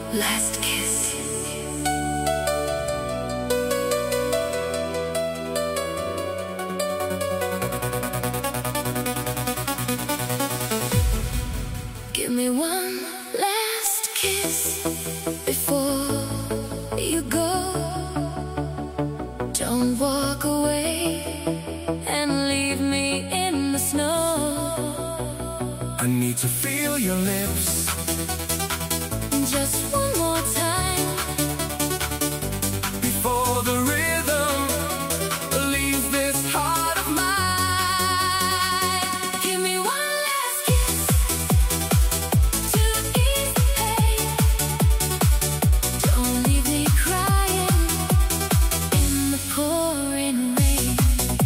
Last kiss. Give me one last kiss before you go. Don't walk away and leave me in the snow. I need to feel your lips just one more time before the rhythm leaves this heart of mine. Give me one last kiss to ease the pain. Don't leave me crying in the pouring rain.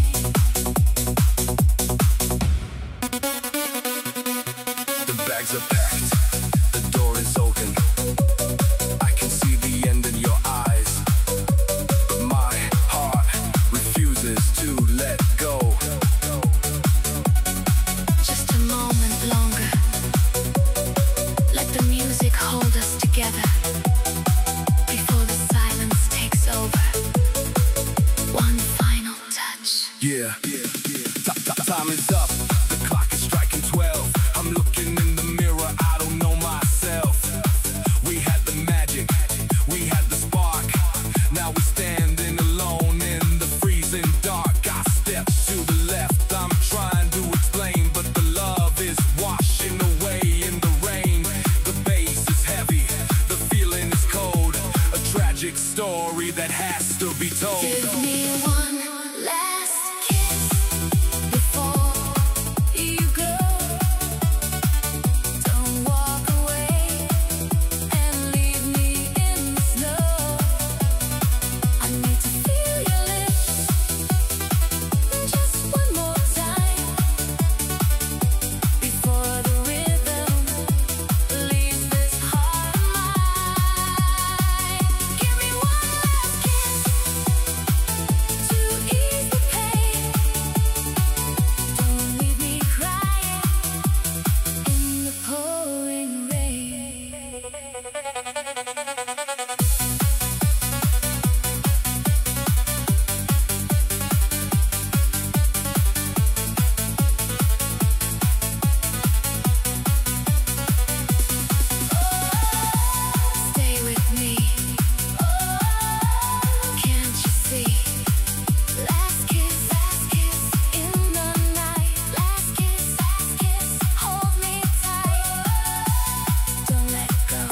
The bags are packed, the door is open. I can see the end in your eyes, but my heart refuses to let go. Just a moment longer. Let the music hold us together before the silence takes over. One final touch. Yeah. Time is up, the clock is striking 12. I'm looking in the mirror, I don't know myself. We had the magic, we had the spark. Now we're standing alone in the freezing dark. I step to the left, I'm trying to explain, but the love is washing away in the rain. The bass is heavy, the feeling is cold. A tragic story that has to be told. Give me one last kiss before you go. Don't walk away and leave me in the snow. I need to feel your lips just one more time before the rhythm leaves this heart of mine. Give me one last kiss to ease the pain. Don't leave me crying in the pouring rain. Stay with me. Can't you see? Last kiss in the night. Last kiss, hold me tight. Don't let go.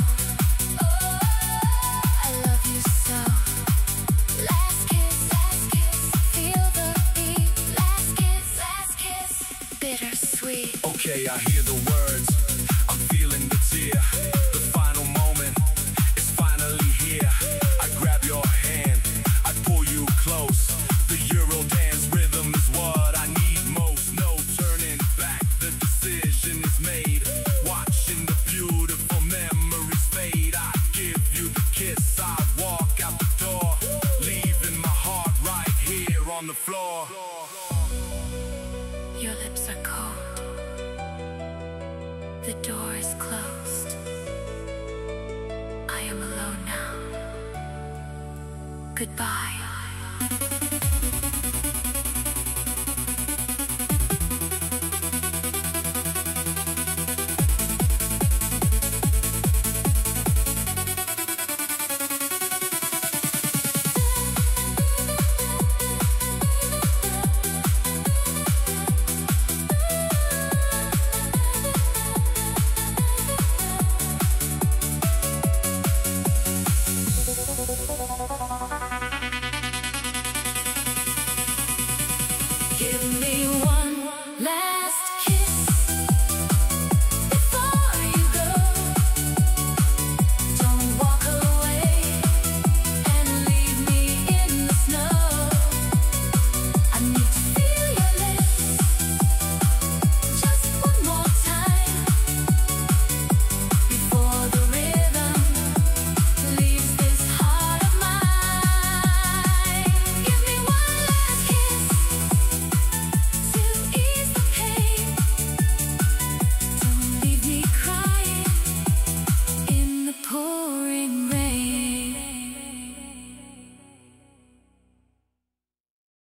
I love you so. Last kiss, feel the beat. Last kiss, bittersweet. Okay, I hear the words, I'm feeling the tear. The final moment is finally here. I grab your hand, I pull you close. The Euro dance rhythm is what I need most. No turning back, the decision is made. Watching the beautiful memories fade. I give you the kiss, I walk out the door, leaving my heart right here on the floor. Your lips are cold. The door is closed. I am alone now. Goodbye.